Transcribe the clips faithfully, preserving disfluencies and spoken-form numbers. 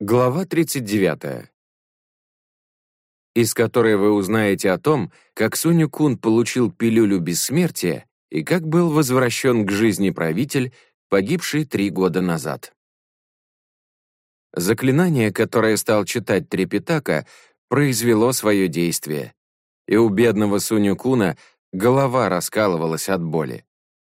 Глава тридцать девятая, из которой вы узнаете о том, как Суню-кун получил пилюлю бессмертия и как был возвращен к жизни правитель, погибший три года назад. Заклинание, которое стал читать Трипитака, произвело свое действие, и у бедного Суню-куна голова раскалывалась от боли.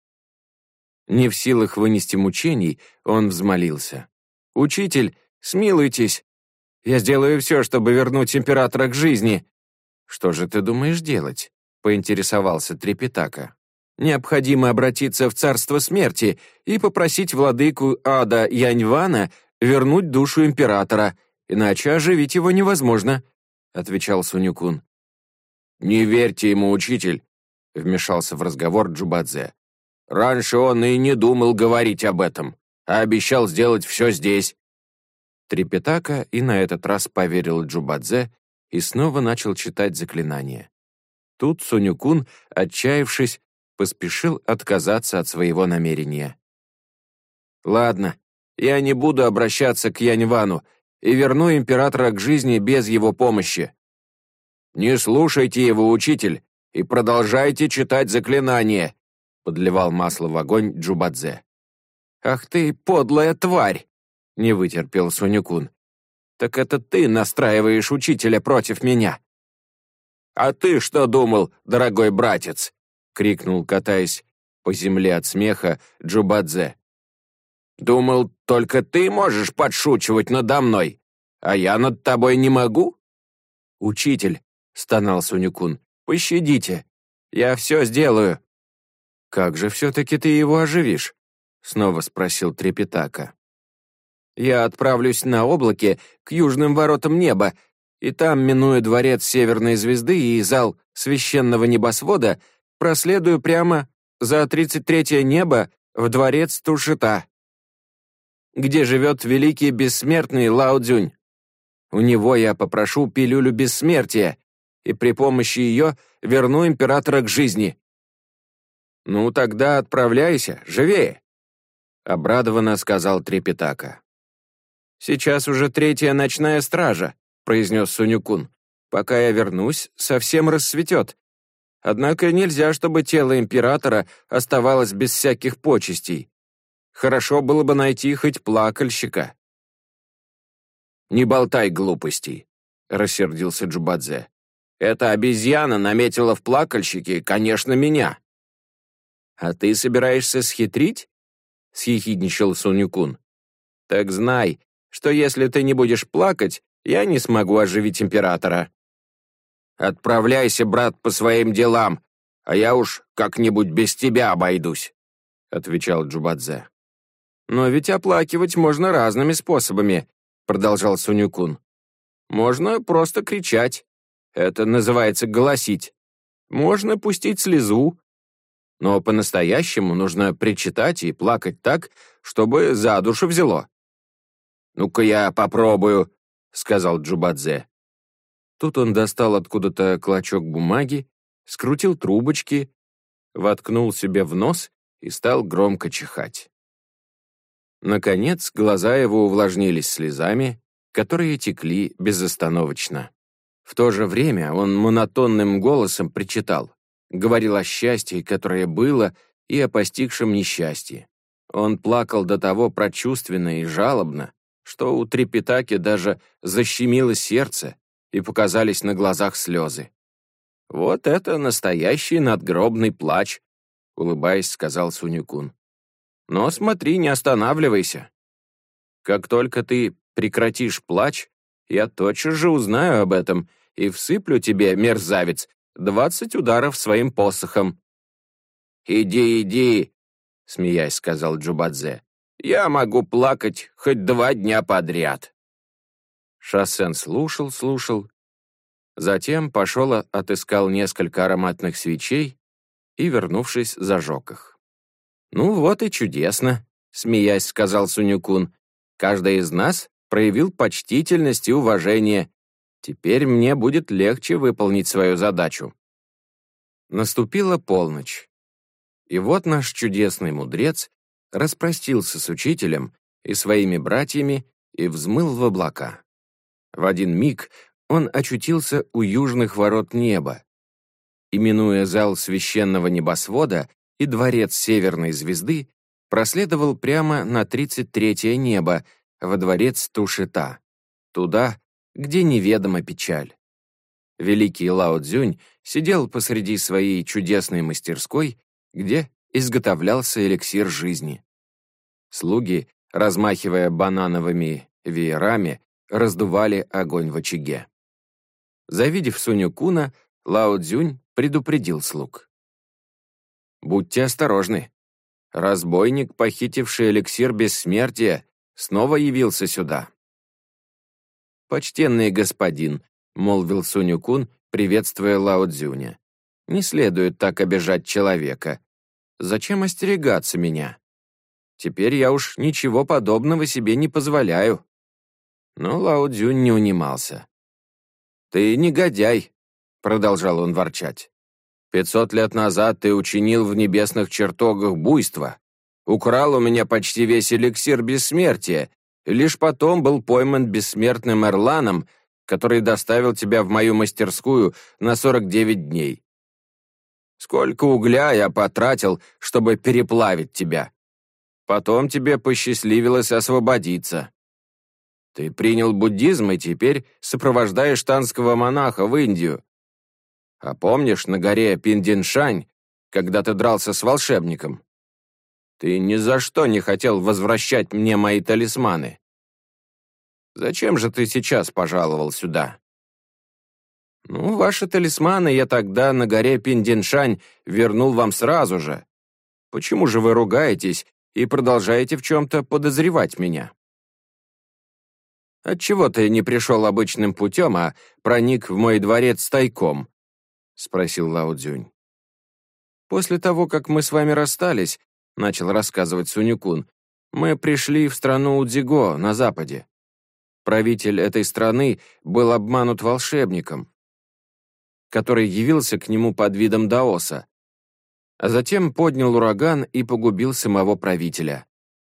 Не в силах вынести мучений, он взмолился: «Учитель, смилуйтесь! Я сделаю все, чтобы вернуть императора к жизни!» «Что же ты думаешь делать?» — поинтересовался Трипитака. «Необходимо обратиться в царство смерти и попросить владыку ада Яньвана вернуть душу императора, иначе оживить его невозможно», — отвечал Суню-кун. «Не верьте ему, учитель», — вмешался в разговор Джубадзе. «Раньше он и не думал говорить об этом, а обещал сделать все здесь». Трипитака и на этот раз поверил Джубадзе и снова начал читать заклинание. Тут Суню-кун, отчаявшись, поспешил отказаться от своего намерения. «Ладно, я не буду обращаться к Яньвану и верну императора к жизни без его помощи». «Не слушайте его, учитель, и продолжайте читать заклинание», — подливал масло в огонь Джубадзе. «Ах ты, подлая тварь!» — не вытерпел Суню-кун. «Так это ты настраиваешь учителя против меня?» «А ты что думал, дорогой братец?» — крикнул, катаясь по земле от смеха, Джубадзе. «Думал, только ты можешь подшучивать надо мной, а я над тобой не могу?» «Учитель», — стонал Суню-кун, — «пощадите, я все сделаю». «Как же все-таки ты его оживишь?» — снова спросил Трипитака. «Я отправлюсь на облаке к южным воротам неба, и там, минуя дворец Северной Звезды и зал священного небосвода, проследую прямо за тридцать третье небо в дворец Тушита, где живет великий бессмертный Лао Цзюнь. У него я попрошу пилюлю бессмертия, и при помощи ее верну императора к жизни». «Ну, тогда отправляйся, живее», — обрадованно сказал Трипитака. «Сейчас уже третья ночная стража», — произнес Суню-кун. «Пока я вернусь, совсем рассветет. Однако нельзя, чтобы тело императора оставалось без всяких почестей. Хорошо было бы найти хоть плакальщика». «Не болтай глупостей», — рассердился Джубадзе. «Эта обезьяна наметила в плакальщике, конечно, меня». «А ты собираешься схитрить?» — съехидничал Суню-кун. «Так знай, что если ты не будешь плакать, я не смогу оживить императора». «Отправляйся, брат, по своим делам, а я уж как-нибудь без тебя обойдусь», — отвечал Джубадзе. «Но ведь оплакивать можно разными способами», — продолжал Суню-кун. «Можно просто кричать. Это называется голосить. Можно пустить слезу. Но по-настоящему нужно причитать и плакать так, чтобы за душу взяло». «Ну-ка я попробую», — сказал Джубадзе. Тут он достал откуда-то клочок бумаги, скрутил трубочки, воткнул себе в нос и стал громко чихать. Наконец, глаза его увлажнились слезами, которые текли безостановочно. В то же время он монотонным голосом причитал, говорил о счастье, которое было, и о постигшем несчастье. Он плакал до того прочувственно и жалобно, что у Трипитаки даже защемило сердце и показались на глазах слезы. «Вот это настоящий надгробный плач», — улыбаясь, сказал Суню-кун. «Но смотри, не останавливайся. Как только ты прекратишь плач, я тотчас же узнаю об этом и всыплю тебе, мерзавец, двадцать ударов своим посохом». «Иди, иди», — смеясь сказал Джубадзе. «Я могу плакать хоть два дня подряд». Шассен слушал, слушал. Затем пошел, отыскал несколько ароматных свечей и, вернувшись, зажег их. «Ну вот и чудесно», — смеясь сказал Суню-кун. «Каждый из нас проявил почтительность и уважение. Теперь мне будет легче выполнить свою задачу». Наступила полночь. И вот наш чудесный мудрец распростился с учителем и своими братьями и взмыл в облака. В один миг он очутился у южных ворот неба. Именуя зал священного небосвода и дворец Северной звезды, проследовал прямо на тридцать третье небо, во дворец Тушита, туда, где неведома печаль. Великий Лао Цзюнь сидел посреди своей чудесной мастерской, где изготовлялся эликсир жизни. Слуги, размахивая банановыми веерами, раздували огонь в очаге. Завидев Сунь Куна, Лао Цзюнь предупредил слуг. «Будьте осторожны. Разбойник, похитивший эликсир бессмертия, снова явился сюда». «Почтенный господин», — молвил Сунь Кун, приветствуя Лао Цзюня, «не следует так обижать человека. Зачем остерегаться меня? Теперь я уж ничего подобного себе не позволяю». Но Лао Цзюнь не унимался. «Ты негодяй», — продолжал он ворчать. «Пятьсот лет назад ты учинил в небесных чертогах буйство, украл у меня почти весь эликсир бессмертия, и лишь потом был пойман бессмертным Эрланом, который доставил тебя в мою мастерскую на сорок девять дней. Сколько угля я потратил, чтобы переплавить тебя. Потом тебе посчастливилось освободиться. Ты принял буддизм и теперь сопровождаешь танского монаха в Индию. А помнишь на горе Пиндиншань, когда ты дрался с волшебником? Ты ни за что не хотел возвращать мне мои талисманы. Зачем же ты сейчас пожаловал сюда? Ну, ваши талисманы я тогда на горе Пиндиншань вернул вам сразу же. Почему же вы ругаетесь и продолжаете в чем-то подозревать меня? Отчего ты не пришел обычным путем, а проник в мой дворец тайком? Спросил Лао Цзюнь. После того, как мы с вами расстались, начал рассказывать Сунь Кун, мы пришли в страну Удзиго на западе. Правитель этой страны был обманут волшебником, который явился к нему под видом даоса, а затем поднял ураган и погубил самого правителя.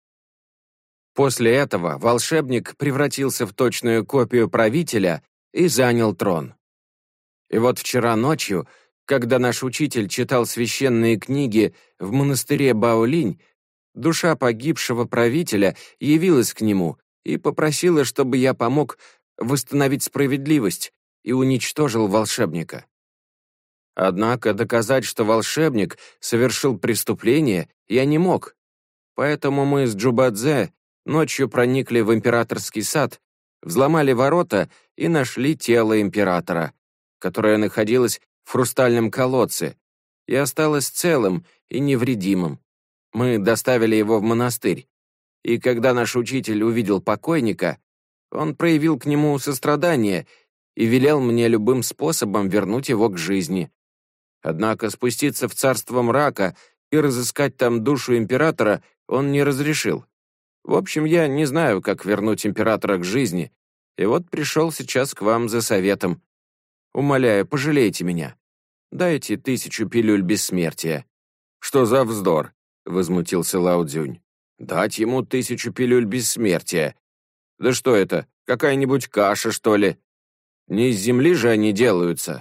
После этого волшебник превратился в точную копию правителя и занял трон. И вот вчера ночью, когда наш учитель читал священные книги в монастыре Баолинь, душа погибшего правителя явилась к нему и попросила, чтобы я помог восстановить справедливость и уничтожил волшебника. Однако доказать, что волшебник совершил преступление, я не мог. Поэтому мы с Джубадзе ночью проникли в императорский сад, взломали ворота и нашли тело императора, которое находилось в хрустальном колодце, и осталось целым и невредимым. Мы доставили его в монастырь, и когда наш учитель увидел покойника, он проявил к нему сострадание и велел мне любым способом вернуть его к жизни. Однако спуститься в царство мрака и разыскать там душу императора он не разрешил. В общем, я не знаю, как вернуть императора к жизни, и вот пришел сейчас к вам за советом. Умоляю, пожалейте меня. Дайте тысячу пилюль бессмертия». «Что за вздор?» — возмутился Лао Цзюнь. «Дать ему тысячу пилюль бессмертия? Да что это, какая-нибудь каша, что ли? Не из земли же они делаются».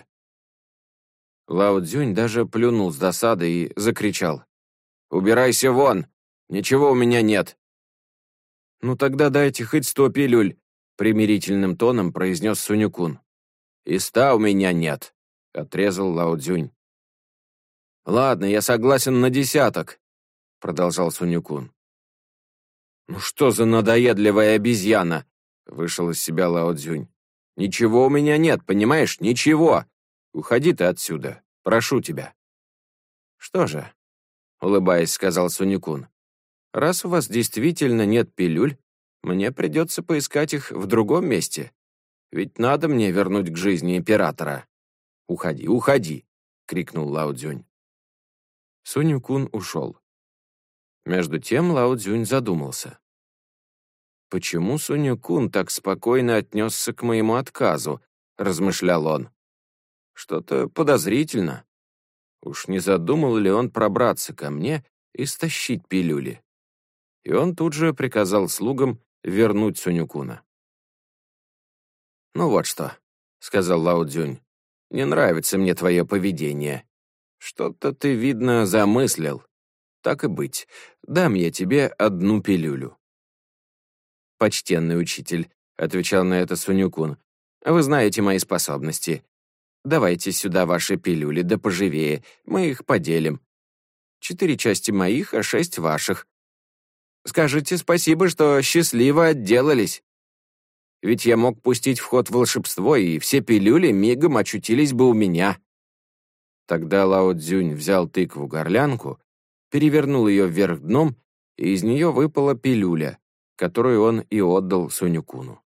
Лао Цзюнь даже плюнул с досады и закричал. «Убирайся вон! Ничего у меня нет!» «Ну тогда дайте хоть сто пилюль», — примирительным тоном произнес Сунь Кун. «И ста у меня нет», — отрезал Лао Цзюнь. «Ладно, я согласен на десяток», — продолжал Сунь Кун. «Ну что за надоедливая обезьяна?» — вышел из себя Лао Цзюнь. «Ничего у меня нет, понимаешь? Ничего! Уходи ты отсюда, прошу тебя». «Что же?» — улыбаясь, сказал Сунь Кун. «Раз у вас действительно нет пилюль, мне придется поискать их в другом месте. Ведь надо мне вернуть к жизни императора». «Уходи, уходи!» — крикнул Лао Цзюнь. Сунь Кун ушел. Между тем Лао Цзюнь задумался. «Почему Сунь Кун так спокойно отнесся к моему отказу?» — размышлял он. «Что-то подозрительно. Уж не задумал ли он пробраться ко мне и стащить пилюли?» И он тут же приказал слугам вернуть Сунь-куна. «Ну вот что», — сказал Лао Цзюнь, — «не нравится мне твое поведение. Что-то ты, видно, замыслил. Так и быть, дам я тебе одну пилюлю». «Почтенный учитель», — отвечал на это Сунь-кун, — «вы знаете мои способности. Давайте сюда ваши пилюли, да поживее, мы их поделим. Четыре части моих, а шесть ваших. Скажите спасибо, что счастливо отделались. Ведь я мог пустить в ход волшебство, и все пилюли мигом очутились бы у меня». Тогда Лао Цзюнь взял тыкву-горлянку, перевернул ее вверх дном, и из нее выпала пилюля, которую он и отдал Сунь-куну.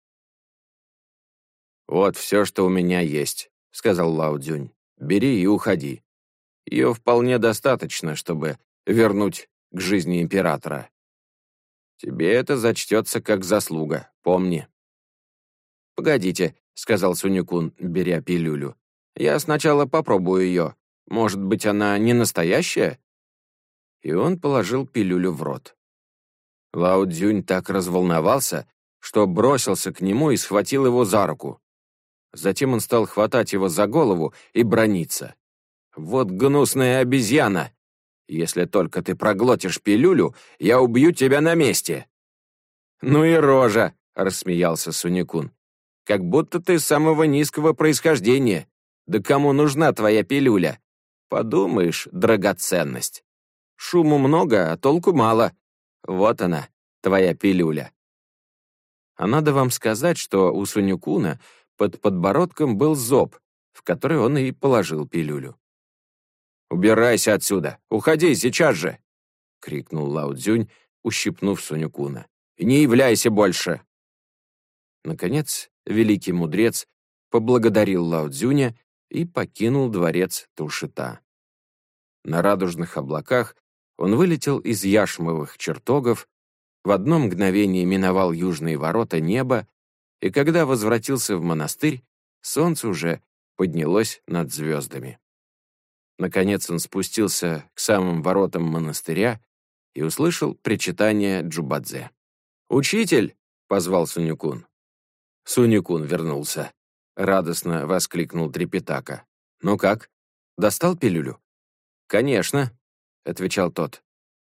«Вот все, что у меня есть», — сказал Лао Цзюнь. «Бери и уходи. Ее вполне достаточно, чтобы вернуть к жизни императора. Тебе это зачтется как заслуга, помни». «Погодите», — сказал Сунь-кун, беря пилюлю. «Я сначала попробую ее. Может быть, она не настоящая?» И он положил пилюлю в рот. Лао Цзюнь так разволновался, что бросился к нему и схватил его за руку. Затем он стал хватать его за голову и браниться. «Вот гнусная обезьяна! Если только ты проглотишь пилюлю, я убью тебя на месте!» «Ну и рожа!» — рассмеялся Сунь-кун. «Как будто ты самого низкого происхождения. Да кому нужна твоя пилюля? Подумаешь, драгоценность. Шуму много, а толку мало. Вот она, твоя пилюля». А надо вам сказать, что у Сунь-куна под подбородком был зоб, в который он и положил пилюлю. «Убирайся отсюда! Уходи сейчас же!» — крикнул Лао Цзюнь, ущипнув Сунь-куна. «Не являйся больше!» Наконец, великий мудрец поблагодарил Лао Цзюня и покинул дворец Тушита. На радужных облаках он вылетел из яшмовых чертогов, в одно мгновение миновал южные ворота неба, и когда возвратился в монастырь, солнце уже поднялось над звездами. Наконец он спустился к самым воротам монастыря и услышал причитание Джубадзе. «Учитель!» — позвал Сунь-кун. Сунь-кун вернулся. Радостно воскликнул Трипитака. «Ну как, достал пилюлю?» «Конечно», — отвечал тот.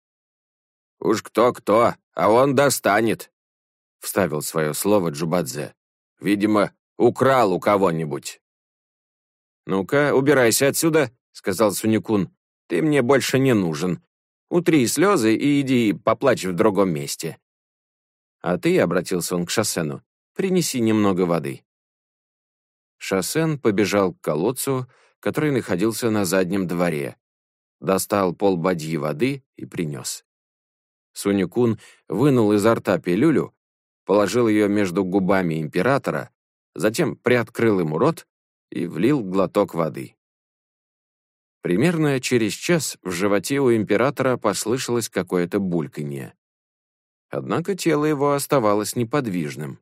«Уж кто-кто, а он достанет», — вставил свое слово Джубадзе. «Видимо, украл у кого-нибудь». «Ну-ка, убирайся отсюда», — сказал Сунь-кун. «Ты мне больше не нужен. Утри слезы и иди поплачь в другом месте». «А ты», — обратился он к Шосену, — «принеси немного воды». Шосен побежал к колодцу, который находился на заднем дворе, достал полбадьи воды и принес. Сунь-кун вынул изо рта пилюлю, положил ее между губами императора, затем приоткрыл ему рот и влил глоток воды. Примерно через час в животе у императора послышалось какое-то бульканье. Однако тело его оставалось неподвижным.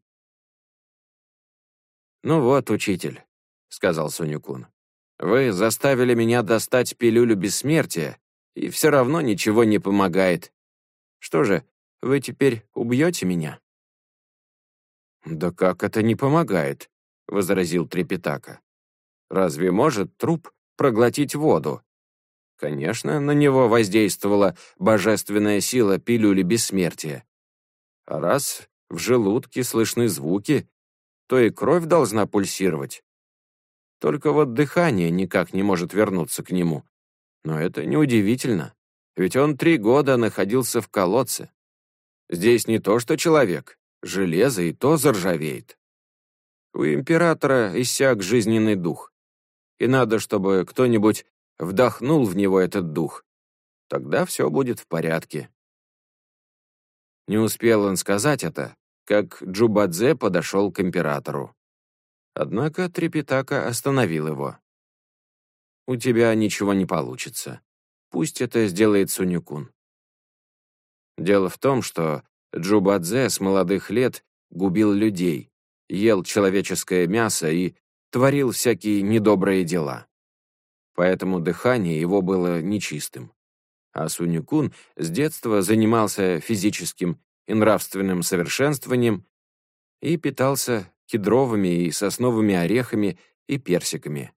«Ну вот, учитель», — сказал Сунь-кун, — «вы заставили меня достать пилюлю бессмертия, и все равно ничего не помогает. Что же, вы теперь убьете меня?» «Да как это не помогает?» — возразил Трипитака. «Разве может труп проглотить воду? Конечно, на него воздействовала божественная сила пилюли бессмертия. А раз в желудке слышны звуки, то и кровь должна пульсировать. Только вот дыхание никак не может вернуться к нему. Но это неудивительно, ведь он три года находился в колодце. Здесь не то что человек, железо и то заржавеет. У императора иссяк жизненный дух, и надо, чтобы кто-нибудь вдохнул в него этот дух. Тогда все будет в порядке». Не успел он сказать это, как Джубадзе подошел к императору. Однако Трипитака остановил его. «У тебя ничего не получится. Пусть это сделает Сунь-кун». Дело в том, что Джубадзе с молодых лет губил людей, ел человеческое мясо и творил всякие недобрые дела. Поэтому дыхание его было нечистым. А Сунь-кун с детства занимался физическим и нравственным совершенствованием и питался кедровыми и сосновыми орехами и персиками.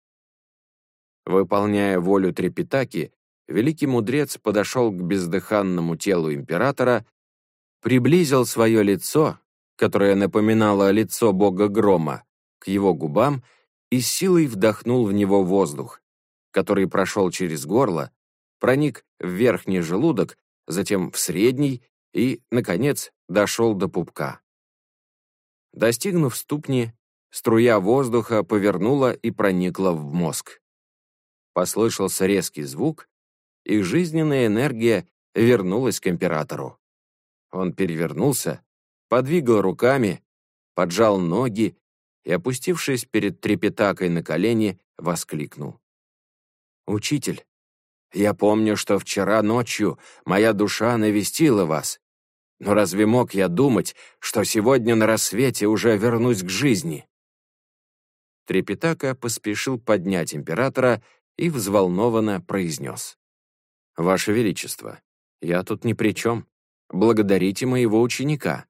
Выполняя волю Трипитаки, великий мудрец подошел к бездыханному телу императора, приблизил свое лицо, которое напоминало лицо бога грома, к его губам и с силой вдохнул в него воздух, который прошел через горло, проник в верхний желудок, затем в средний и, наконец, дошел до пупка. Достигнув ступни, струя воздуха повернула и проникла в мозг. Послышался резкий звук, и жизненная энергия вернулась к императору. Он перевернулся, подвигал руками, поджал ноги и, опустившись перед Трипитакой на колени, воскликнул. «Учитель, я помню, что вчера ночью моя душа навестила вас. Но разве мог я думать, что сегодня на рассвете уже вернусь к жизни?» Трипитака поспешил поднять императора и взволнованно произнес. «Ваше Величество, я тут ни при чем. Благодарите моего ученика».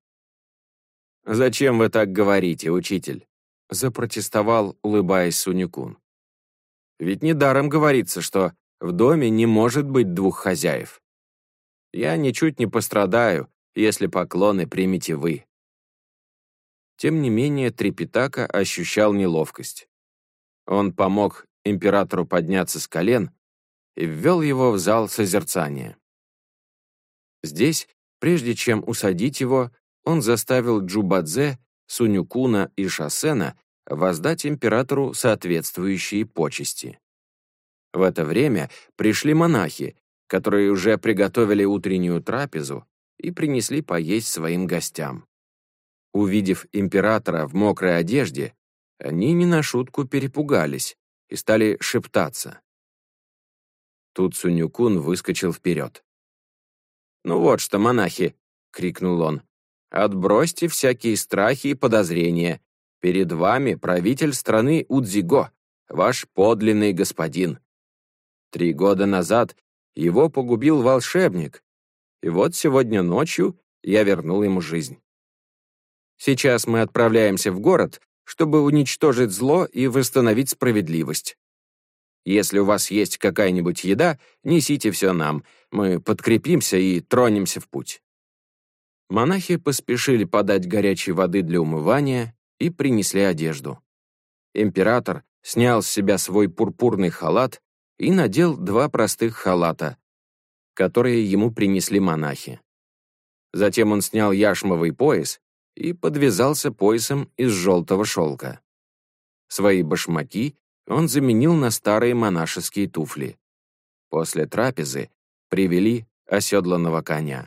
«Зачем вы так говорите, учитель?» — запротестовал, улыбаясь Сунь-кун. «Ведь недаром говорится, что в доме не может быть двух хозяев. Я ничуть не пострадаю, если поклоны примете вы». Тем не менее, Трипитака ощущал неловкость. Он помог императору подняться с колен и ввел его в зал созерцания. Здесь, прежде чем усадить его, он заставил Джубадзе, Сунь-куна и Шасена воздать императору соответствующие почести. В это время пришли монахи, которые уже приготовили утреннюю трапезу и принесли поесть своим гостям. Увидев императора в мокрой одежде, они не на шутку перепугались и стали шептаться. Тут Сунь-кун выскочил вперед. «Ну вот что, монахи!» — крикнул он. «Отбросьте всякие страхи и подозрения. Перед вами правитель страны Удзиго, ваш подлинный господин. Три года назад его погубил волшебник, и вот сегодня ночью я вернул ему жизнь. Сейчас мы отправляемся в город, чтобы уничтожить зло и восстановить справедливость. Если у вас есть какая-нибудь еда, несите все нам, мы подкрепимся и тронемся в путь». Монахи поспешили подать горячей воды для умывания и принесли одежду. Император снял с себя свой пурпурный халат и надел два простых халата, которые ему принесли монахи. Затем он снял яшмовый пояс и подвязался поясом из желтого шелка. Свои башмаки он заменил на старые монашеские туфли. После трапезы привели оседланного коня.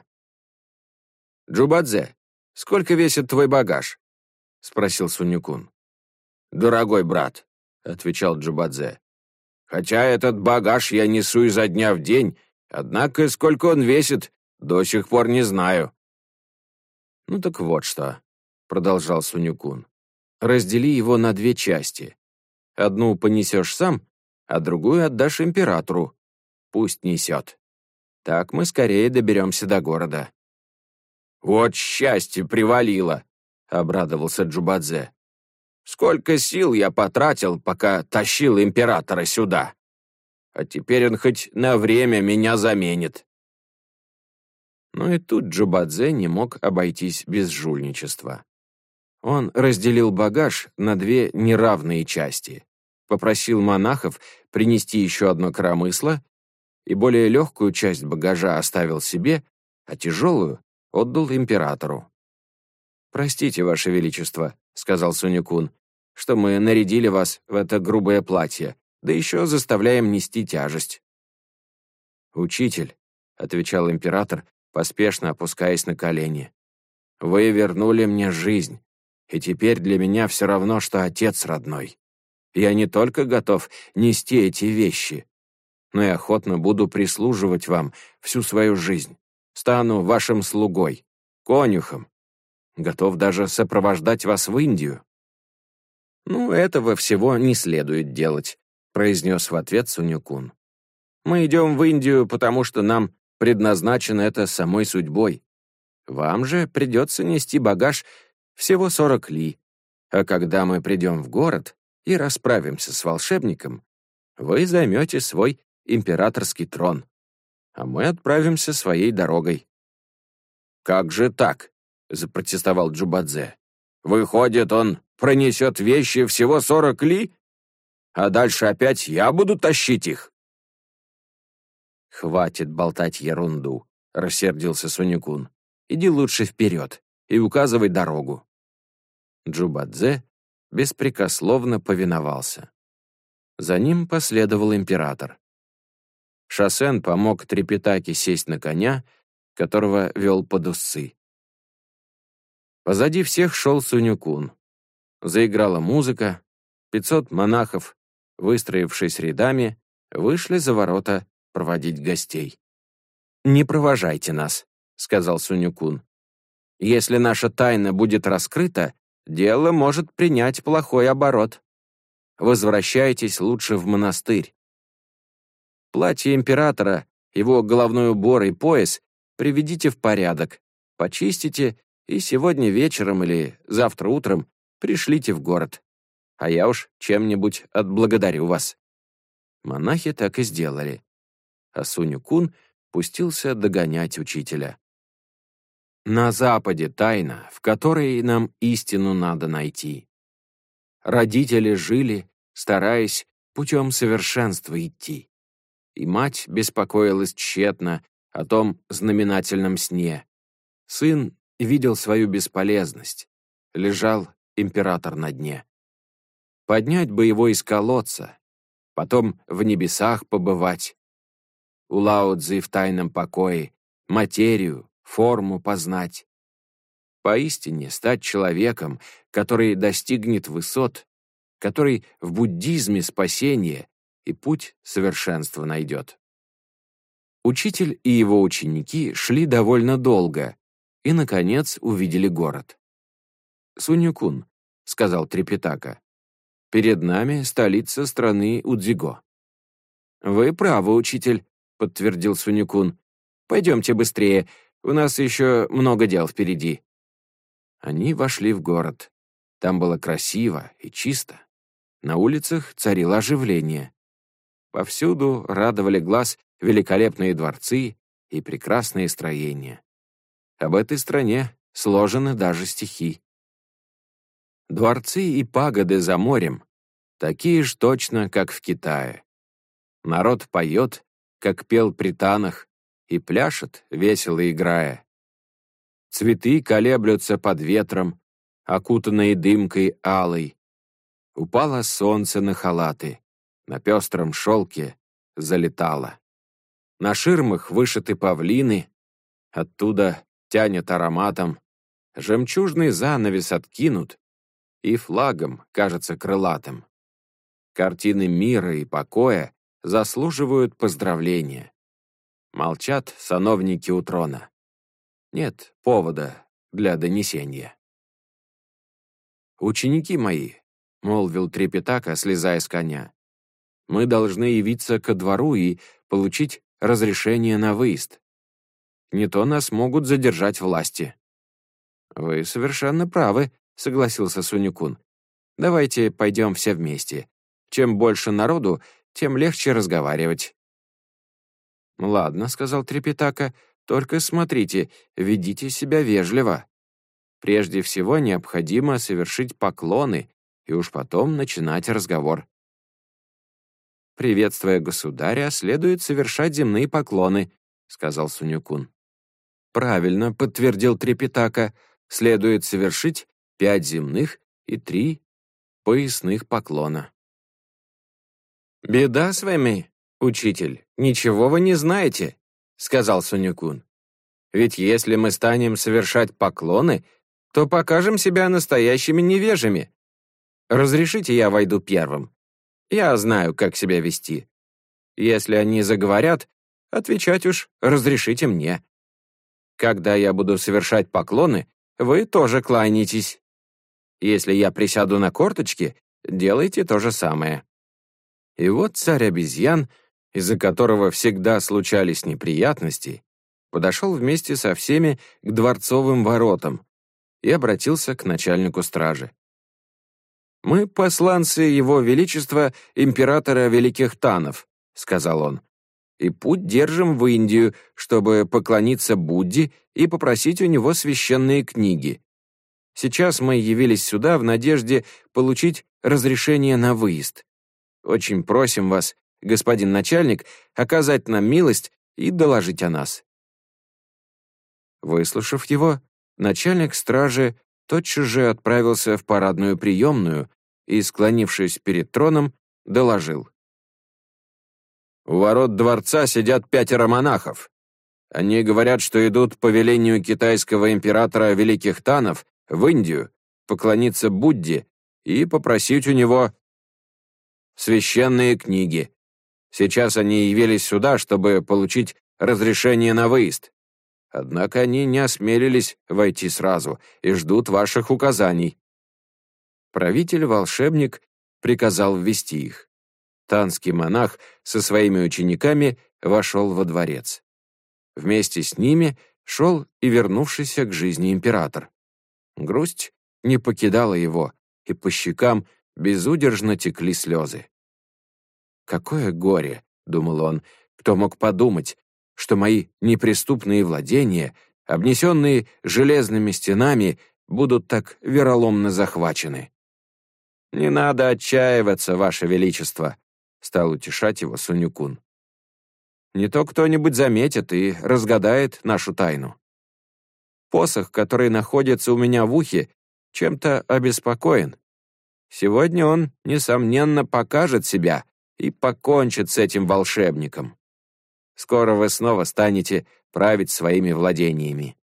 «Джубадзе, сколько весит твой багаж?» — спросил Сунь-кун. «Дорогой брат», — отвечал Джубадзе, «хотя этот багаж я несу изо дня в день, однако сколько он весит, до сих пор не знаю». «Ну так вот что», — продолжал Сунь-кун, «раздели его на две части. Одну понесешь сам, а другую отдашь императору. Пусть несет. Так мы скорее доберемся до города». «Вот счастье привалило», — обрадовался Джубадзе. «Сколько сил я потратил, пока тащил императора сюда. А теперь он хоть на время меня заменит». Но и тут Джубадзе не мог обойтись без жульничества. Он разделил багаж на две неравные части, попросил монахов принести еще одно коромысло и более легкую часть багажа оставил себе, а тяжелую отдал императору. «Простите, Ваше Величество», — сказал Сунь-кун, «что мы нарядили вас в это грубое платье, да еще заставляем нести тяжесть». «Учитель», — отвечал император, поспешно опускаясь на колени, «вы вернули мне жизнь, и теперь для меня все равно, что отец родной. Я не только готов нести эти вещи, но и охотно буду прислуживать вам всю свою жизнь. Стану вашим слугой, конюхом. Готов даже сопровождать вас в Индию». «Ну, этого всего не следует делать», — произнес в ответ Сунь-кун. «Мы идем в Индию, потому что нам предназначено это самой судьбой. Вам же придется нести багаж всего сорок ли, а когда мы придем в город и расправимся с волшебником, вы займете свой императорский трон, а мы отправимся своей дорогой». «Как же так?» — запротестовал Джубадзе. «Выходит, он пронесет вещи всего сорок ли, а дальше опять я буду тащить их?» «Хватит болтать ерунду», — рассердился Сунь-кун. «Иди лучше вперед и указывай дорогу». Джубадзе беспрекословно повиновался. За ним последовал император. Шосен помог Трипитаке сесть на коня, которого вел под усы. Позади всех шел Сунь-кун. Заиграла музыка, пятьсот монахов, выстроившись рядами, вышли за ворота проводить гостей. «Не провожайте нас», — сказал Сунь-кун. «Если наша тайна будет раскрыта, дело может принять плохой оборот. Возвращайтесь лучше в монастырь. Платье императора, его головной убор и пояс приведите в порядок, почистите и сегодня вечером или завтра утром пришлите в город. А я уж чем-нибудь отблагодарю вас». Монахи так и сделали. А Сунь-кун пустился догонять учителя. На западе тайна, в которой нам истину надо найти. Родители жили, стараясь путем совершенства идти. И мать беспокоилась тщетно о том знаменательном сне. Сын видел свою бесполезность. Лежал император на дне. Поднять бы его из колодца, потом в небесах побывать. У Лао-цзы в тайном покое материю, форму познать. Поистине стать человеком, который достигнет высот, который в буддизме спасение и путь совершенства найдет. Учитель и его ученики шли довольно долго и, наконец, увидели город. «Сунь-кун», — сказал Трипитака, — «перед нами столица страны Удзиго». «Вы правы, учитель», — подтвердил Сунь-кун. «Пойдемте быстрее, у нас еще много дел впереди». Они вошли в город. Там было красиво и чисто. На улицах царило оживление. Повсюду радовали глаз великолепные дворцы и прекрасные строения. Об этой стране сложены даже стихи. Дворцы и пагоды за морем такие ж точно, как в Китае. Народ поет, как пел при танах, и пляшет, весело играя. Цветы колеблются под ветром, окутанные дымкой алой. Упало солнце на халаты, на пестром шелке залетало. На ширмах вышиты павлины, оттуда тянет ароматом. Жемчужный занавес откинут, и флагом кажется крылатым. Картины мира и покоя заслуживают поздравления. Молчат сановники у трона. Нет повода для донесения. «Ученики мои», — молвил Трипитака, слезая с коня, «мы должны явиться ко двору и получить разрешение на выезд. Не то нас могут задержать власти». «Вы совершенно правы», — согласился Сунь-кун. «Давайте пойдем все вместе. Чем больше народу, тем легче разговаривать». «Ладно», — сказал Трипитака, — «только смотрите, ведите себя вежливо. Прежде всего необходимо совершить поклоны и уж потом начинать разговор». «Приветствуя государя, следует совершать земные поклоны», — сказал Сунь-кун. «Правильно», — подтвердил Трипитака, — «следует совершить пять земных и три поясных поклона». «Беда с вами, учитель, ничего вы не знаете», — сказал Сунь-кун. «Ведь если мы станем совершать поклоны, то покажем себя настоящими невежами. Разрешите, я войду первым. Я знаю, как себя вести. Если они заговорят, отвечать уж разрешите мне. Когда я буду совершать поклоны, вы тоже кланяйтесь. Если я присяду на корточки, делайте то же самое». И вот царь обезьян, из-за которого всегда случались неприятности, подошел вместе со всеми к дворцовым воротам и обратился к начальнику стражи. «Мы посланцы Его Величества, императора Великих Танов», — сказал он, «и путь держим в Индию, чтобы поклониться Будде и попросить у него священные книги. Сейчас мы явились сюда в надежде получить разрешение на выезд. Очень просим вас, господин начальник, оказать нам милость и доложить о нас». Выслушав его, начальник стражи тотчас же отправился в парадную приемную и, склонившись перед троном, доложил. «У ворот дворца сидят пятеро монахов. Они говорят, что идут по велению китайского императора Великих Танов в Индию поклониться Будде и попросить у него священные книги. Сейчас они явились сюда, чтобы получить разрешение на выезд. Однако они не осмелились войти сразу и ждут ваших указаний». Правитель-волшебник приказал ввести их. Танский монах со своими учениками вошел во дворец. Вместе с ними шел и вернувшийся к жизни император. Грусть не покидала его, и по щекам безудержно текли слезы. «Какое горе!» — думал он. «Кто мог подумать, что мои неприступные владения, обнесенные железными стенами, будут так вероломно захвачены?» «Не надо отчаиваться, Ваше Величество», — стал утешать его Сунь-кун. «Не то кто-нибудь заметит и разгадает нашу тайну. Посох, который находится у меня в ухе, чем-то обеспокоен. Сегодня он, несомненно, покажет себя и покончит с этим волшебником. Скоро вы снова станете править своими владениями».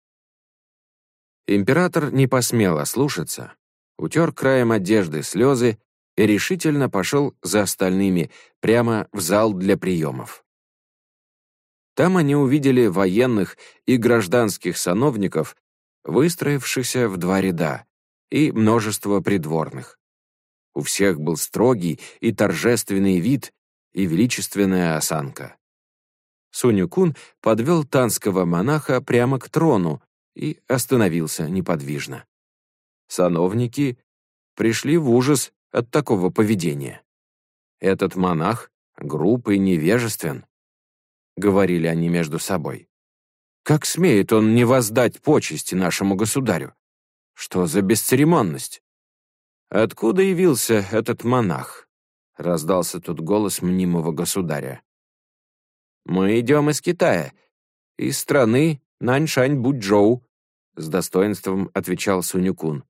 Император не посмел ослушаться, утер краем одежды слезы и решительно пошел за остальными прямо в зал для приемов. Там они увидели военных и гражданских сановников, выстроившихся в два ряда, и множество придворных. У всех был строгий и торжественный вид и величественная осанка. Сунь-кун подвел танского монаха прямо к трону и остановился неподвижно. Сановники пришли в ужас от такого поведения. «Этот монах груб и невежествен», — говорили они между собой. «Как смеет он не воздать почести нашему государю? Что за бесцеремонность?» «Откуда явился этот монах?» — раздался тут голос мнимого государя. «Мы идем из Китая, из страны Наньшань-Буджоу», — с достоинством отвечал Сунь-кун.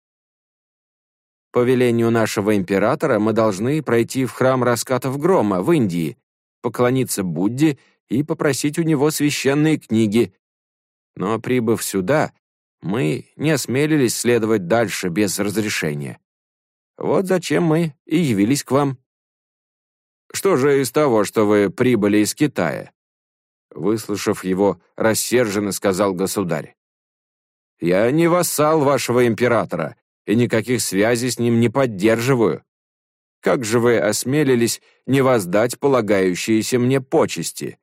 «По велению нашего императора мы должны пройти в храм раскатов грома в Индии, поклониться Будде и попросить у него священные книги. Но, прибыв сюда, мы не осмелились следовать дальше без разрешения. Вот зачем мы и явились к вам». «Что же из того, что вы прибыли из Китая?» Выслушав его, рассерженно сказал государь. «Я не вассал вашего императора и никаких связей с ним не поддерживаю. Как же вы осмелились не воздать полагающиеся мне почести?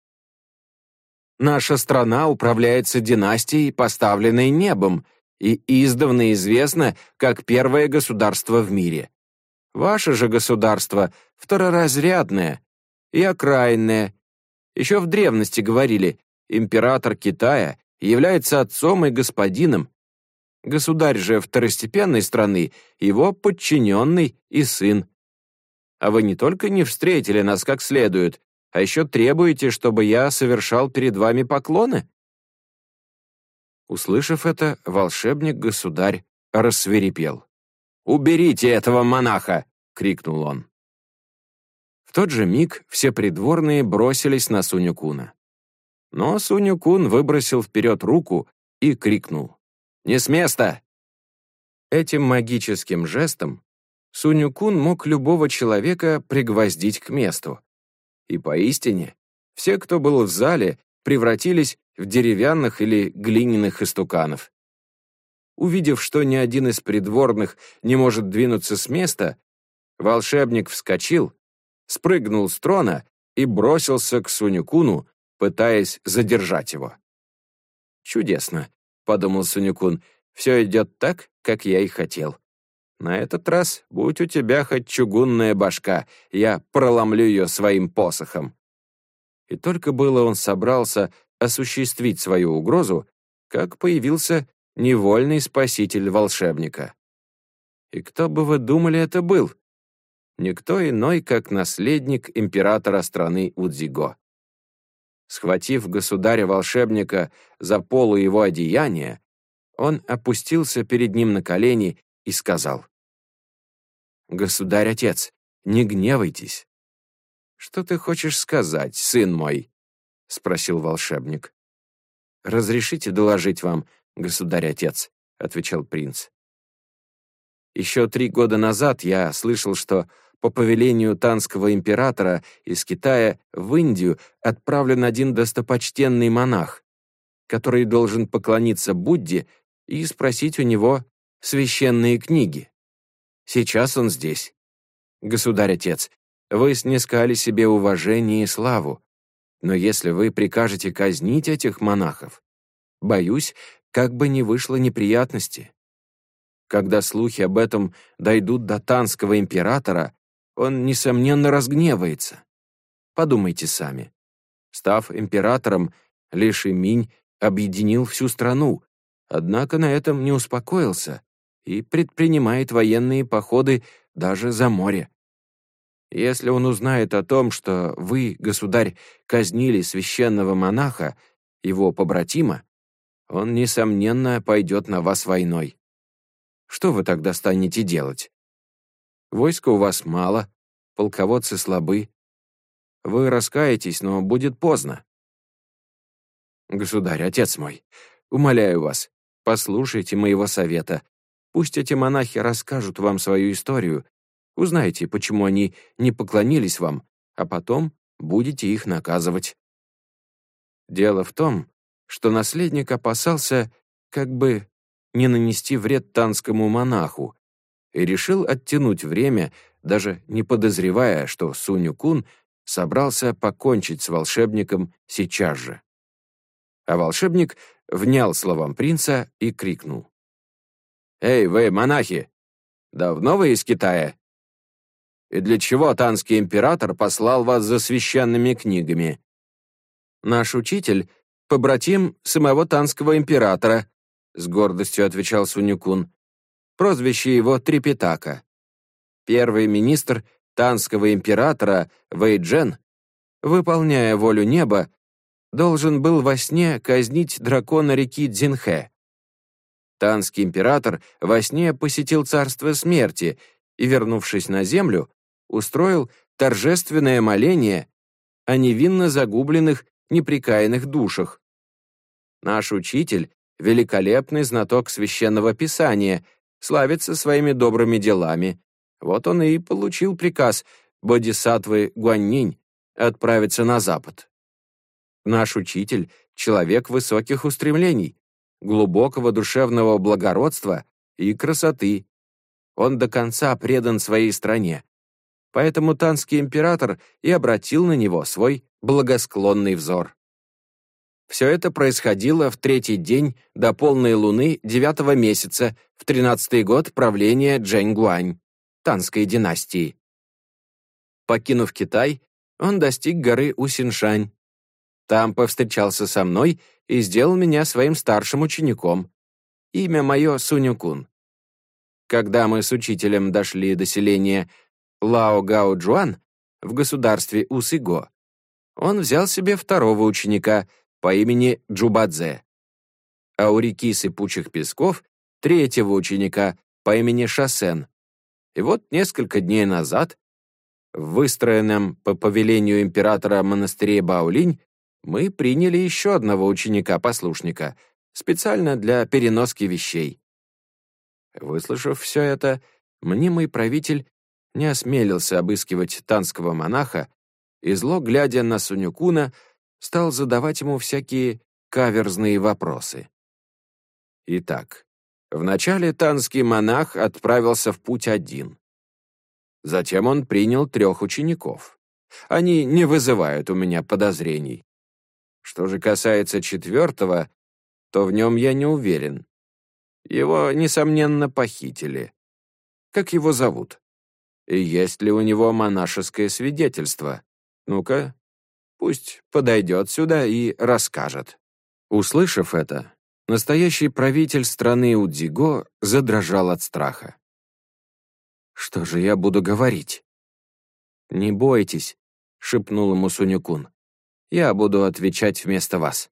Наша страна управляется династией, поставленной небом, и издавна известно как первое государство в мире. Ваше же государство второразрядное и окраинное. Еще в древности говорили, император Китая является отцом и господином. Государь же второстепенной страны, его подчиненный и сын. А вы не только не встретили нас как следует, а еще требуете, чтобы я совершал перед вами поклоны?» Услышав это, волшебник-государь рассвирепел. «Уберите этого монаха!» — крикнул он. В тот же миг все придворные бросились на Сунь-куна. Но Сунь-кун выбросил вперед руку и крикнул: «Не с места!» Этим магическим жестом Сунь-кун мог любого человека пригвоздить к месту. И поистине, все, кто был в зале, превратились в деревянных или глиняных истуканов. Увидев, что ни один из придворных не может двинуться с места, волшебник вскочил, спрыгнул с трона и бросился к Сунь-куну, пытаясь задержать его. «Чудесно», — подумал Суню-кун, — «все идет так, как я и хотел. На этот раз, будь у тебя хоть чугунная башка, я проломлю ее своим посохом». И только было он собрался осуществить свою угрозу, как появился невольный спаситель волшебника. И кто бы вы думали, это был? Никто иной, как наследник императора страны Удзиго. Схватив государя-волшебника за полу его одеяния, он опустился перед ним на колени и сказал: «Государь-отец, не гневайтесь». «Что ты хочешь сказать, сын мой?» — спросил волшебник. «Разрешите доложить вам, государь-отец», — отвечал принц. «Еще три года назад я слышал, что по повелению танского императора из Китая в Индию отправлен один достопочтенный монах, который должен поклониться Будде и спросить у него священные книги. Сейчас он здесь. Государь-отец, вы снискали себе уважение и славу, но если вы прикажете казнить этих монахов, боюсь, как бы не вышло неприятности. Когда слухи об этом дойдут до танского императора, он, несомненно, разгневается. Подумайте сами. Став императором, Ли Шиминь объединил всю страну, однако на этом не успокоился и предпринимает военные походы даже за море. Если он узнает о том, что вы, государь, казнили священного монаха, его побратима, он, несомненно, пойдет на вас войной. Что вы тогда станете делать? Войска у вас мало, полководцы слабы. Вы раскаетесь, но будет поздно. Государь, отец мой, умоляю вас, послушайте моего совета. Пусть эти монахи расскажут вам свою историю. Узнайте, почему они не поклонились вам, а потом будете их наказывать. Дело в том, что наследник опасался, как бы не нанести вред танскому монаху, и решил оттянуть время, даже не подозревая, что Суню-кун собрался покончить с волшебником сейчас же. А волшебник внял словам принца и крикнул: «Эй, вы, монахи! Давно вы из Китая? И для чего танский император послал вас за священными книгами?» «Наш учитель — побратим самого танского императора», — с гордостью отвечал Суню-кун. «Прозвище его Трипитака. Первый министр танского императора Вэйджен, выполняя волю неба, должен был во сне казнить дракона реки Цзинхэ. Танский император во сне посетил царство смерти и, вернувшись на землю, устроил торжественное моление о невинно загубленных, непрекаянных душах. Наш учитель, великолепный знаток священного писания, славится своими добрыми делами. Вот он и получил приказ бодхисаттвы Гуаньнинь отправиться на запад. Наш учитель — человек высоких устремлений, глубокого душевного благородства и красоты. Он до конца предан своей стране. Поэтому танский император и обратил на него свой благосклонный взор. Все это происходило в третий день до полной луны девятого месяца в тринадцатый год правления Джэнь-Гуань, танской династии. Покинув Китай, он достиг горы Усиншань. Там повстречался со мной и сделал меня своим старшим учеником. Имя мое Суню-кун. Когда мы с учителем дошли до селения Лао-Гао-Джуан в государстве Усыго, он взял себе второго ученика по имени Джубадзе, а у реки Сыпучих песков третьего ученика по имени Шасен. И вот несколько дней назад, в выстроенном по повелению императора монастыре Баолинь, мы приняли еще одного ученика-послушника, специально для переноски вещей. Выслушав все это, мнимый правитель не осмелился обыскивать танского монаха и, зло глядя на Суню-куна, стал задавать ему всякие каверзные вопросы. Итак, вначале танский монах отправился в путь один. Затем он принял трех учеников. Они не вызывают у меня подозрений. Что же касается четвертого, то в нем я не уверен. Его, несомненно, похитили. Как его зовут? И есть ли у него монашеское свидетельство? Ну-ка, пусть подойдет сюда и расскажет». Услышав это, настоящий правитель страны Удзиго задрожал от страха. «Что же я буду говорить?» «Не бойтесь», — шепнул ему Сунь-кун. «Я буду отвечать вместо вас».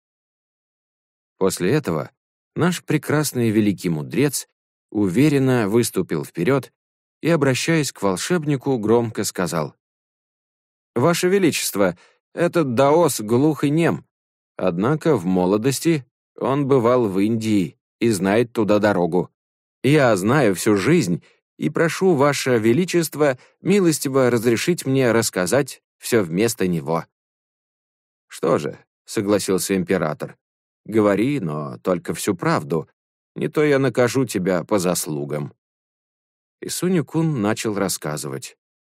После этого наш прекрасный великий мудрец уверенно выступил вперед и, обращаясь к волшебнику, громко сказал: «Ваше Величество, этот даос глух и нем, однако в молодости он бывал в Индии и знает туда дорогу. Я знаю всю жизнь и прошу Ваше Величество милостиво разрешить мне рассказать все вместо него». «Что же», — согласился император, — «говори, но только всю правду, не то я накажу тебя по заслугам». И Сунь-кун начал рассказывать.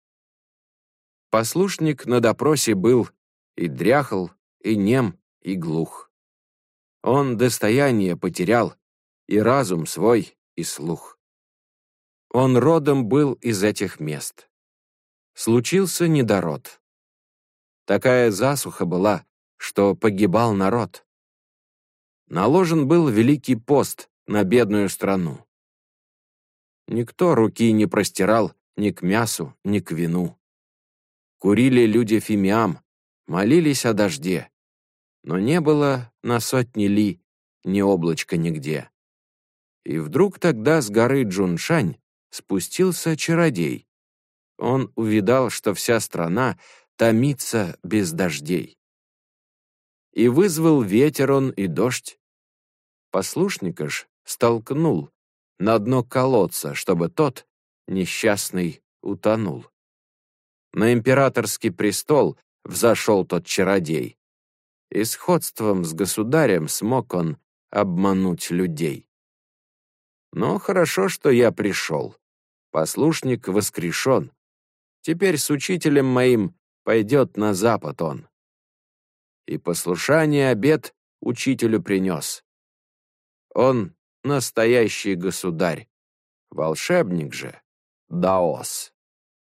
Послушник на допросе был и дряхл, и нем, и глух. Он достояние потерял, и разум свой, и слух. Он родом был из этих мест. Случился недород. Такая засуха была, что погибал народ. Наложен был великий пост на бедную страну. Никто руки не простирал ни к мясу, ни к вину. Курили люди фимиам, молились о дожде, но не было на сотни ли ни облачка нигде. И вдруг тогда с горы Джуншань спустился чародей. Он увидал, что вся страна томится без дождей. И вызвал ветер он и дождь. Послушника ж столкнул на дно колодца, чтобы тот, несчастный, утонул. На императорский престол взошел тот чародей, и сходством с государем смог он обмануть людей. Но хорошо, что я пришел. Послушник воскрешен. Теперь с учителем моим пойдет на запад он. И послушание обет учителю принес. Он настоящий государь, волшебник же даос.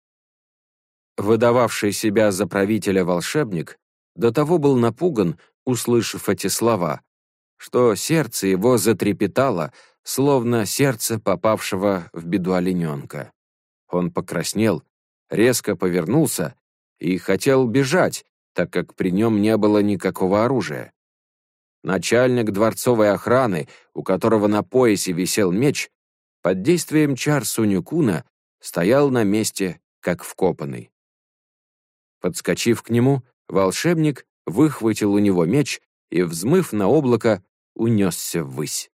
Выдававший себя за правителя волшебник до того был напуган, услышав эти слова, что сердце его затрепетало, словно сердце попавшего в беду олененка. Он покраснел, резко повернулся и хотел бежать, так как при нем не было никакого оружия. Начальник дворцовой охраны, у которого на поясе висел меч, под действием чар Сунь-куна стоял на месте, как вкопанный. Подскочив к нему, волшебник выхватил у него меч и, взмыв на облако, унесся ввысь.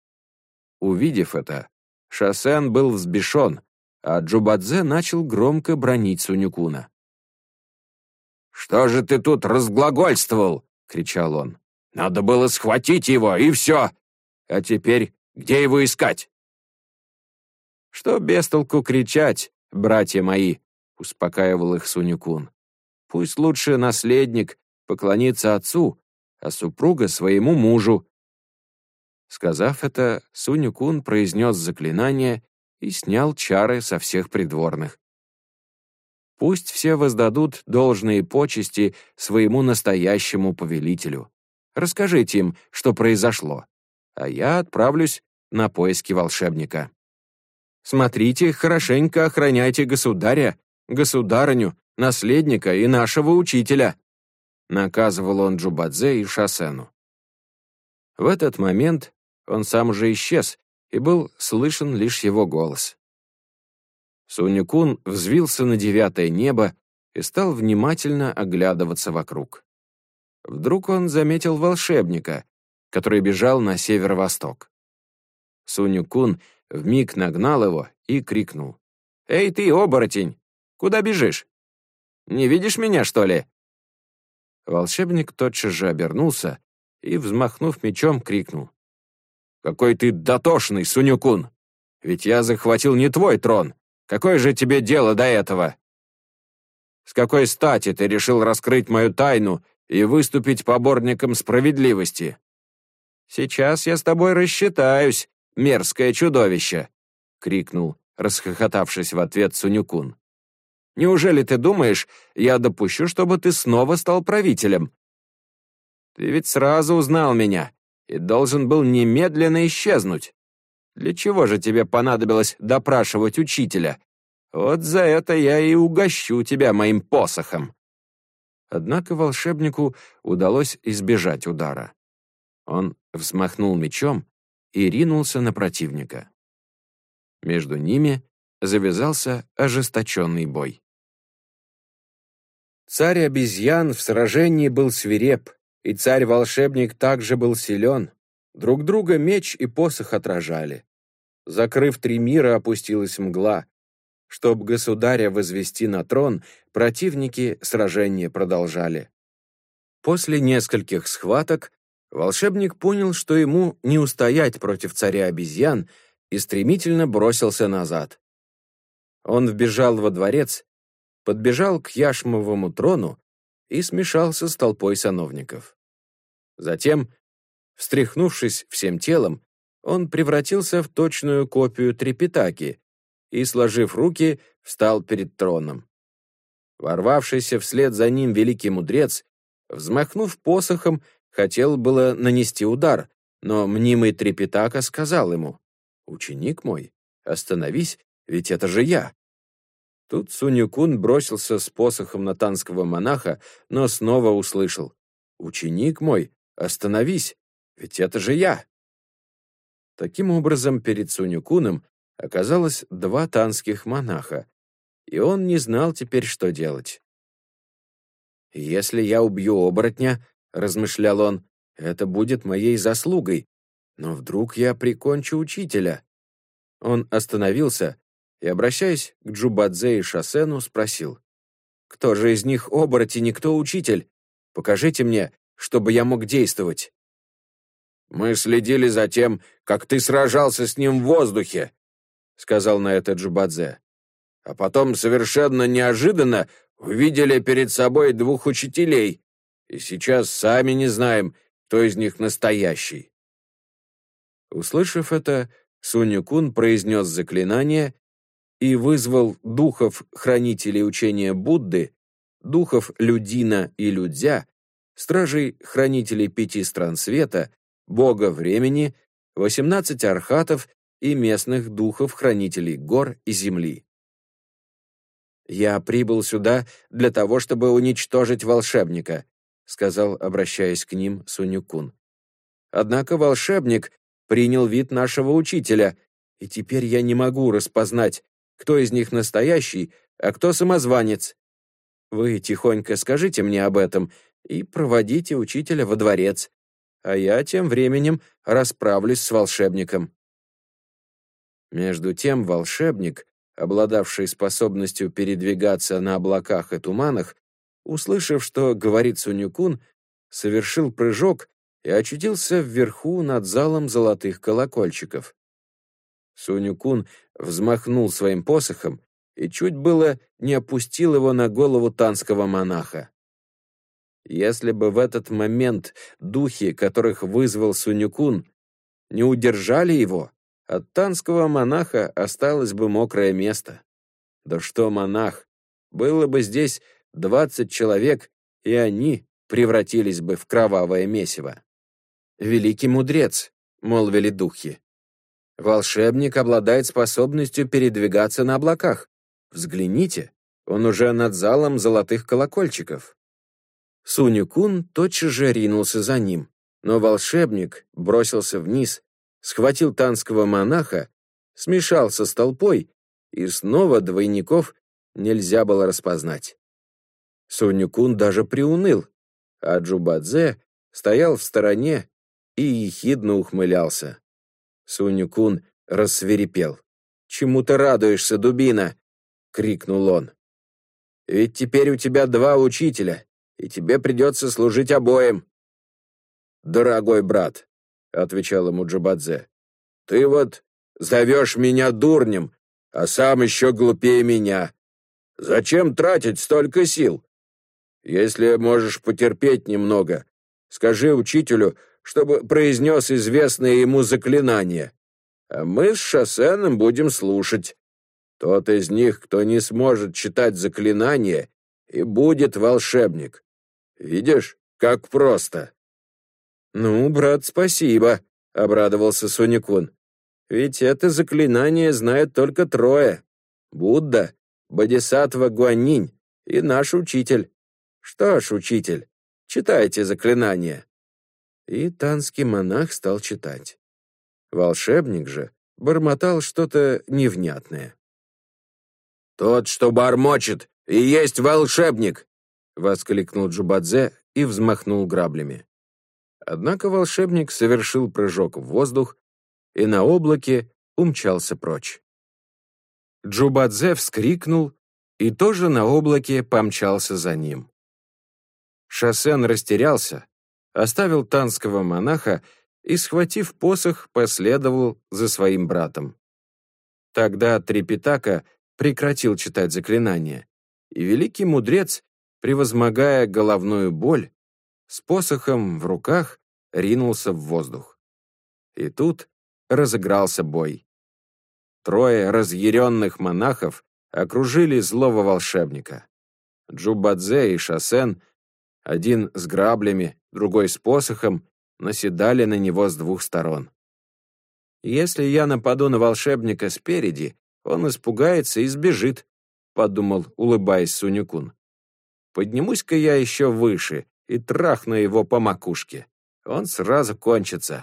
Увидев это, Шасен был взбешен, а Джубадзе начал громко бранить Сунь-куна. «Что же ты тут разглагольствовал?» — кричал он. «Надо было схватить его, и все! А теперь где его искать?» «Что без толку кричать, братья мои?» — успокаивал их Сунь-кун. «Пусть лучше наследник поклонится отцу, а супруга своему мужу». Сказав это, Сунь-кун произнес заклинание и снял чары со всех придворных. Пусть все воздадут должные почести своему настоящему повелителю. Расскажите им, что произошло, а я отправлюсь на поиски волшебника. Смотрите, хорошенько охраняйте государя, государыню, наследника и нашего учителя», — наказывал он Джубадзе и Шасену. В этот момент он сам уже исчез, и был слышен лишь его голос. Сунь-кун взвился на девятое небо и стал внимательно оглядываться вокруг. Вдруг он заметил волшебника, который бежал на северо-восток. Сунь-кун вмиг нагнал его и крикнул: «Эй ты, оборотень! Куда бежишь? Не видишь меня, что ли?» Волшебник тотчас же обернулся и, взмахнув мечом, крикнул: «Какой ты дотошный, Сунь-кун! Ведь я захватил не твой трон! Какое же тебе дело до этого? С какой стати ты решил раскрыть мою тайну и выступить поборником справедливости? «Сейчас я с тобой рассчитаюсь, мерзкое чудовище!» — крикнул, расхохотавшись в ответ Сунь-кун. «Неужели ты думаешь, я допущу, чтобы ты снова стал правителем? Ты ведь сразу узнал меня и должен был немедленно исчезнуть. Для чего же тебе понадобилось допрашивать учителя? Вот за это я и угощу тебя моим посохом». Однако волшебнику удалось избежать удара. Он взмахнул мечом и ринулся на противника. Между ними завязался ожесточенный бой. Царь обезьян в сражении был свиреп, и царь-волшебник также был силен. Друг друга меч и посох отражали. Закрыв три мира, опустилась мгла. Чтоб государя возвести на трон, противники сражение продолжали. После нескольких схваток волшебник понял, что ему не устоять против царя обезьян, и стремительно бросился назад. Он вбежал во дворец, подбежал к яшмовому трону и смешался с толпой сановников. Затем, встряхнувшись всем телом, он превратился в точную копию Трипитаки и, сложив руки, встал перед троном. Ворвавшийся вслед за ним великий мудрец, взмахнув посохом, хотел было нанести удар, но мнимый Трипитака сказал ему: «Ученик мой, остановись, ведь это же я». Тут Сунь-кун бросился с посохом на танского монаха, но снова услышал: «Ученик мой, остановись, ведь это же я». Таким образом, перед Сунь-куном оказалось два танских монаха, и он не знал теперь, что делать. «Если я убью оборотня, — размышлял он, — это будет моей заслугой, но вдруг я прикончу учителя». Он остановился и, обращаясь к Джубадзе и Шасену, спросил: «Кто же из них оборотень и кто учитель? Покажите мне, чтобы я мог действовать». «Мы следили за тем, как ты сражался с ним в воздухе», — сказал на это Джубадзе. «А потом совершенно неожиданно увидели перед собой двух учителей, и сейчас сами не знаем, кто из них настоящий». Услышав это, Сунь-кун произнес заклинание и вызвал духов-хранителей учения Будды, духов Людина и Людзя, стражей-хранителей пяти стран света, бога времени, восемнадцать архатов и местных духов-хранителей гор и земли. «Я прибыл сюда для того, чтобы уничтожить волшебника», сказал, обращаясь к ним, Сунь-кун. «Однако волшебник принял вид нашего учителя, и теперь я не могу распознать, кто из них настоящий, а кто самозванец. Вы тихонько скажите мне об этом и проводите учителя во дворец, а я тем временем расправлюсь с волшебником». Между тем волшебник, обладавший способностью передвигаться на облаках и туманах, услышав, что говорит Сунь-кун, совершил прыжок и очутился вверху над залом золотых колокольчиков. Сунь-кун взмахнул своим посохом и чуть было не опустил его на голову танского монаха. Если бы в этот момент духи, которых вызвал Сунь-кун, не удержали его, от танского монаха осталось бы мокрое место. Да что монах, было бы здесь двадцать человек, и они превратились бы в кровавое месиво. «Великий мудрец», — молвили духи, — «волшебник обладает способностью передвигаться на облаках. Взгляните, он уже над залом золотых колокольчиков». Сунь-кун тотчас же ринулся за ним, но волшебник бросился вниз, схватил танского монаха, смешался с толпой, и снова двойников нельзя было распознать. Сунь-кун даже приуныл, а Джубадзе стоял в стороне и ехидно ухмылялся. Сунь-кун рассвирепел. «Чему ты радуешься, дубина?» — крикнул он. «Ведь теперь у тебя два учителя, и тебе придется служить обоим». «Дорогой брат», — отвечал ему Джубадзе, — «ты вот зовешь меня дурнем, а сам еще глупее меня. Зачем тратить столько сил? Если можешь потерпеть немного, скажи учителю, чтобы произнес известное ему заклинание, а мы с Шосеном будем слушать. Тот из них, кто не сможет читать заклинание, и будет волшебник. Видишь, как просто». «Ну, брат, спасибо», — обрадовался Сунь-кун. «Ведь это заклинание знают только трое. Будда, Бодисаттва Гуанинь и наш учитель. Что ж, учитель, читайте заклинание». И танский монах стал читать. Волшебник же бормотал что-то невнятное. «Тот, что бормочет, и есть волшебник!» — воскликнул Джубадзе и взмахнул граблями. Однако волшебник совершил прыжок в воздух и на облаке умчался прочь. Джубадзе вскрикнул и тоже на облаке помчался за ним. Шосен растерялся, оставил танского монаха и, схватив посох, последовал за своим братом. Тогда Трипитака прекратил читать заклинание, и великий мудрец, превозмогая головную боль, с посохом в руках ринулся в воздух. И тут разыгрался бой. Трое разъяренных монахов окружили злого волшебника. Джубадзе и Шосен, один с граблями, другой с посохом, наседали на него с двух сторон. «Если я нападу на волшебника спереди, он испугается и сбежит», — подумал, улыбаясь Сунь-кун. «Поднимусь-ка я еще выше и трахну его по макушке. Он сразу кончится».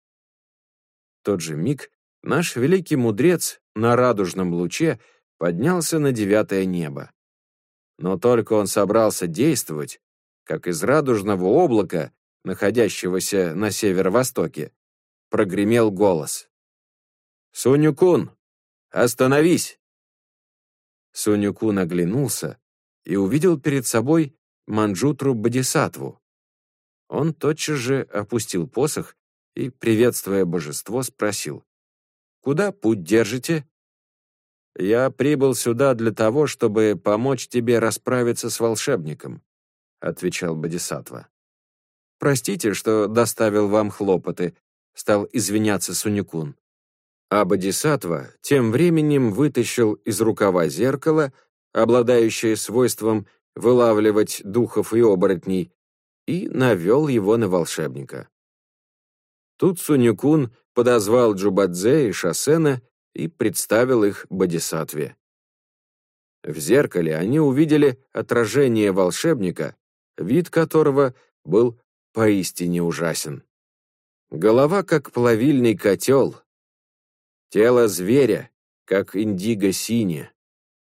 В тот же миг наш великий мудрец на радужном луче поднялся на девятое небо. Но только он собрался действовать, как из радужного облака, находящегося на северо-востоке, прогремел голос. «Сунь-кун, остановись!» Сунь-кун оглянулся и увидел перед собой Манджутру Бодисаттву. Он тотчас же опустил посох и, приветствуя божество, спросил: «Куда путь держите?» «Я прибыл сюда для того, чтобы помочь тебе расправиться с волшебником», — отвечал Бодисаттва. «Простите, что доставил вам хлопоты», — стал извиняться Сунь-кун. А Бодисаттва тем временем вытащил из рукава зеркало, обладающее свойством вылавливать духов и оборотней, и навел его на волшебника. Тут Сунь-кун подозвал Джубадзе и Шосена и представил их Бодисаттве. В зеркале они увидели отражение волшебника, вид которого был поистине ужасен. Голова, как плавильный котел, тело зверя, как индиго-сине,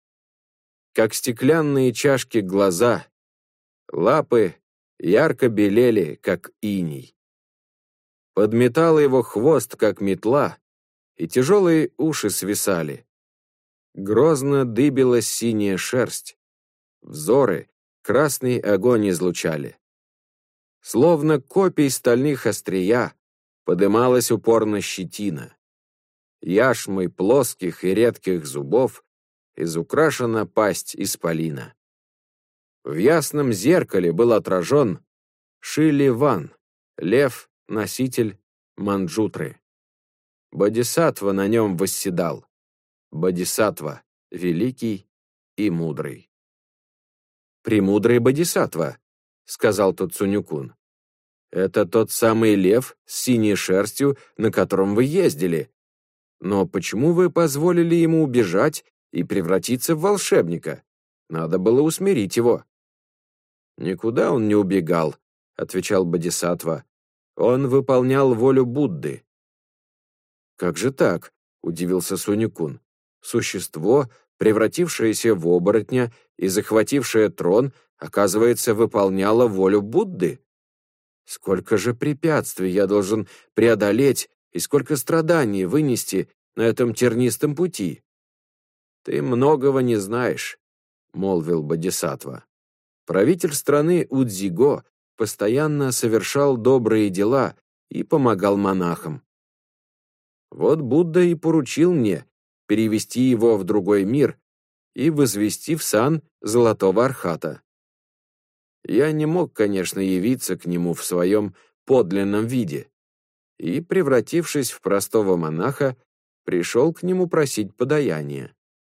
как стеклянные чашки глаза, лапы ярко белели, как иней. Подметал его хвост, как метла, и тяжелые уши свисали. Грозно дыбилась синяя шерсть. Взоры красный огонь излучали. Словно копий стальных острия подымалась упорно щетина. Яшмой плоских и редких зубов изукрашена пасть исполина. В ясном зеркале был отражен Шили-ван, лев, носитель Манджутры. Бодисаттва на нем восседал. Бодисаттва — великий и мудрый. «Премудрый Бодисаттва», — сказал тот Сунь-кун. «Это тот самый лев с синей шерстью, на котором вы ездили. Но почему вы позволили ему убежать и превратиться в волшебника? Надо было усмирить его». «Никуда он не убегал», — отвечал Бодисаттва. «Он выполнял волю Будды». «Как же так?» — удивился Сунь-кун. «Существо, превратившееся в оборотня и захватившее трон, оказывается, выполняло волю Будды? Сколько же препятствий я должен преодолеть и сколько страданий вынести на этом тернистом пути?» «Ты многого не знаешь», — молвил Бодисаттва. «Правитель страны Удзиго постоянно совершал добрые дела и помогал монахам. Вот Будда и поручил мне перевести его в другой мир и возвести в сан Золотого Архата. Я не мог, конечно, явиться к нему в своем подлинном виде и, превратившись в простого монаха, пришел к нему просить подаяния.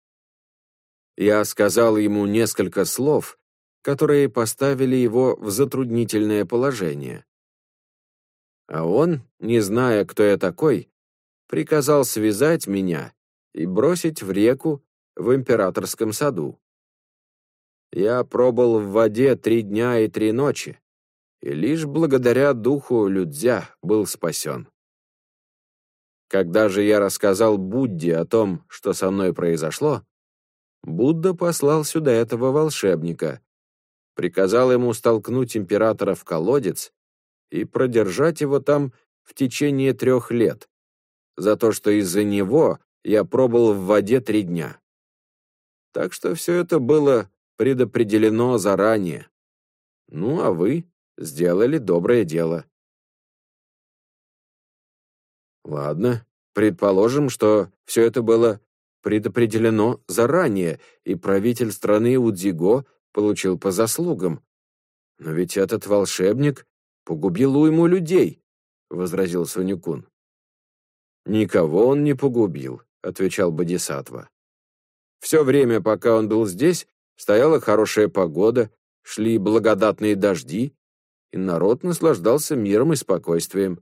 Я сказал ему несколько слов, которые поставили его в затруднительное положение. А он, не зная, кто я такой, приказал связать меня и бросить в реку в императорском саду. Я пробыл в воде три дня и три ночи, и лишь благодаря духу Людзя был спасен. Когда же я рассказал Будде о том, что со мной произошло, Будда послал сюда этого волшебника, приказал ему столкнуть императора в колодец и продержать его там в течение трех лет, за то, что из-за него я пробыл в воде три дня. Так что все это было предопределено заранее. Ну, а вы сделали доброе дело. Ладно, предположим, что все это было предопределено заранее, и правитель страны Удзиго получил по заслугам. Но ведь этот волшебник погубил уйму людей, — возразил Сунь-кун. «Никого он не погубил», — отвечал Бодхисаттва. «Все время, пока он был здесь, стояла хорошая погода, шли благодатные дожди, и народ наслаждался миром и спокойствием».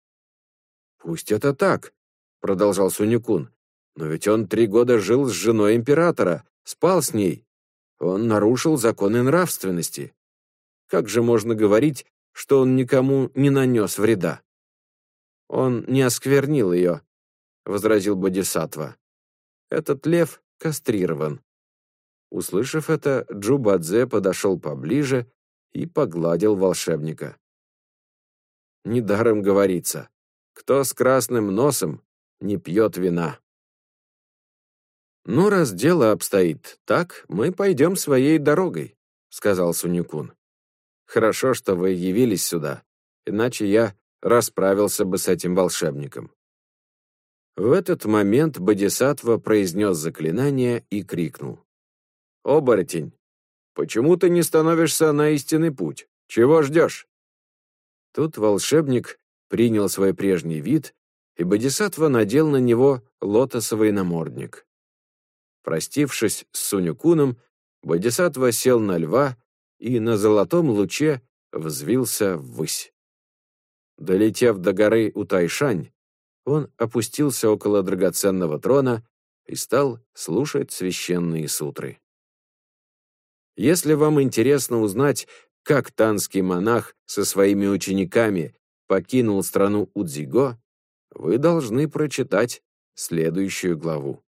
«Пусть это так», — продолжал Сунь-кун, «но ведь он три года жил с женой императора, спал с ней. Он нарушил законы нравственности. Как же можно говорить, что он никому не нанес вреда?» «Он не осквернил ее», — возразил Бодхисаттва. «Этот лев кастрирован». Услышав это, Джубадзе подошел поближе и погладил волшебника. Недаром говорится, кто с красным носом, не пьет вина. «Ну, раз дело обстоит так, мы пойдем своей дорогой», — сказал Сунь-кун. «Хорошо, что вы явились сюда, иначе я расправился бы с этим волшебником». В этот момент Бодхисаттва произнес заклинание и крикнул: «Оборотень, почему ты не становишься на истинный путь? Чего ждешь?» Тут волшебник принял свой прежний вид, и Бодхисаттва надел на него лотосовый намордник. Простившись с Сунь-куном, Бодхисаттва сел на льва и на золотом луче взвился ввысь. Долетев до горы Утайшань, он опустился около драгоценного трона и стал слушать священные сутры. Если вам интересно узнать, как танский монах со своими учениками покинул страну Удзиго, вы должны прочитать следующую главу.